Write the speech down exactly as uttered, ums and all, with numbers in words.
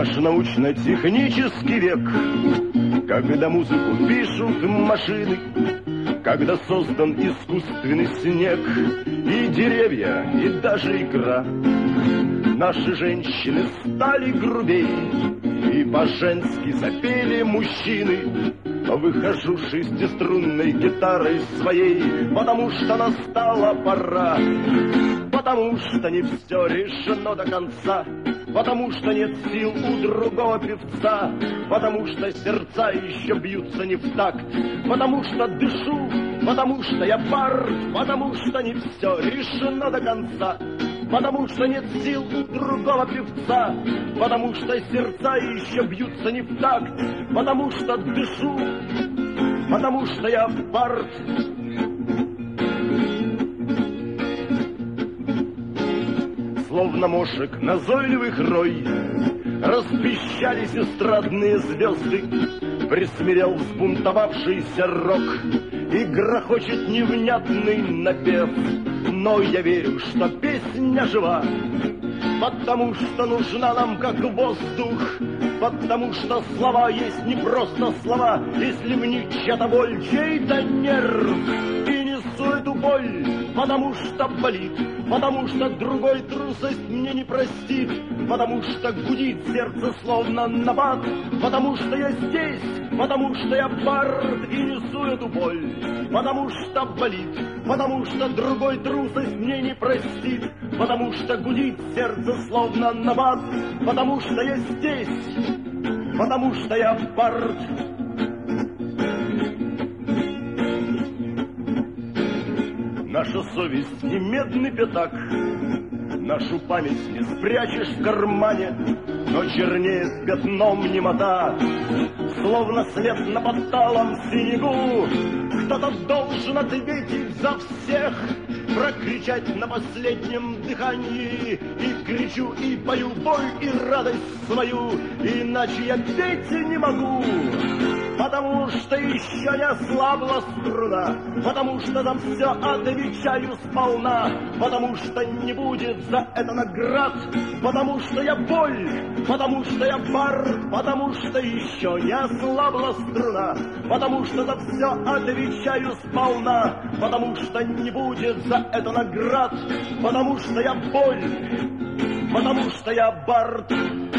Наш научно-технический век, когда музыку пишут машины, когда создан искусственный снег, и деревья, и даже игра. Наши женщины стали грубей, и по-женски запели мужчины. Выхожу шестиструнной гитарой своей, потому что настала пора, потому что не все решено до конца, потому что нет сил у другого певца, потому что сердца еще бьются не в такт, потому что дышу, потому что я бард, потому что не все решено до конца, потому что нет сил у другого певца, потому что сердца еще бьются не в такт, потому что дышу, потому что я бард. Словно мошек назойливых рой распищались эстрадные звезды, присмирел взбунтовавшийся рок и грохочет невнятный напев. Но я верю, что песня жива, потому что нужна нам как воздух, потому что слова есть не просто слова, если мне чья-то боль, чей-то нерв, и несу эту боль, потому что болит, потому что другой трусость мне не простит, потому что гудит сердце словно набат, потому что я здесь, потому что я бард и несу эту боль, потому что болит, потому что другой трусость мне не простит, потому что гудит сердце словно набат, потому что я здесь, потому что я бард. Наша совесть не медный пятак, нашу память не спрячешь в кармане, но чернеет пятном немота, словно след на подталом снегу. Кто-то должен ответить за всех, прокричать на последнем дыхании. И кричу, и пою боль, и радость свою, иначе я петь не могу. Потому что еще не ослабла струна, потому что за все отвечаю сполна, потому что не будет за это наград, потому что я боль, потому что я бард, потому что еще не ослабла струна, потому что за все отвечаю сполна, потому что не будет за это наград, потому что я боль, потому что я бард.